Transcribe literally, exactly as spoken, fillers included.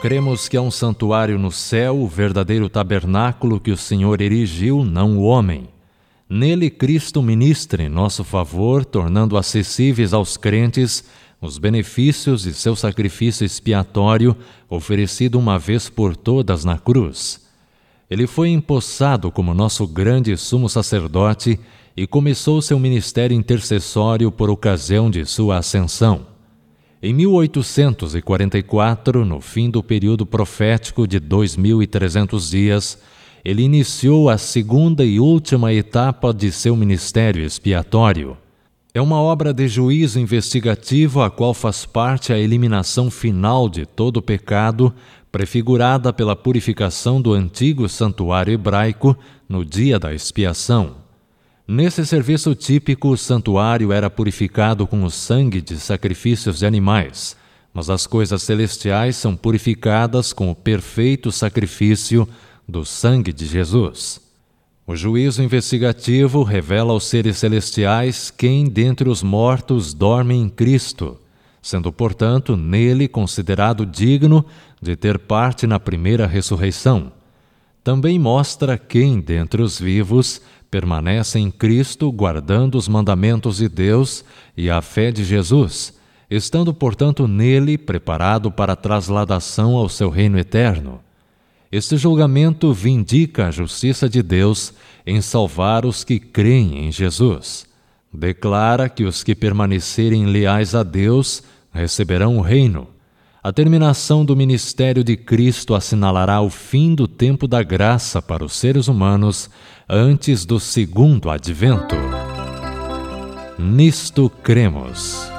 Cremos que há um santuário no céu, o verdadeiro tabernáculo que o Senhor erigiu, não o homem. Nele Cristo ministra em nosso favor, tornando acessíveis aos crentes os benefícios de seu sacrifício expiatório oferecido uma vez por todas na cruz. Ele foi empossado como nosso grande sumo sacerdote e começou seu ministério intercessório por ocasião de sua ascensão. Em mil oitocentos e quarenta e quatro, no fim do período profético de dois mil e trezentos dias, ele iniciou a segunda e última etapa de seu ministério expiatório. É uma obra de juízo investigativo a qual faz parte a eliminação final de todo o pecado, prefigurada pela purificação do antigo santuário hebraico no dia da expiação. Nesse serviço típico, o santuário era purificado com o sangue de sacrifícios de animais, mas as coisas celestiais são purificadas com o perfeito sacrifício do sangue de Jesus. O juízo investigativo revela aos seres celestiais quem dentre os mortos dorme em Cristo, sendo, portanto, nele considerado digno de ter parte na primeira ressurreição. Também mostra quem dentre os vivos permanece em Cristo, guardando os mandamentos de Deus e a fé de Jesus, estando, portanto, nele preparado para a trasladação ao seu reino eterno. Este julgamento vindica a justiça de Deus em salvar os que creem em Jesus. Declara que os que permanecerem leais a Deus receberão o reino. A terminação do ministério de Cristo assinalará o fim do tempo da graça para os seres humanos antes do segundo advento. Nisto cremos.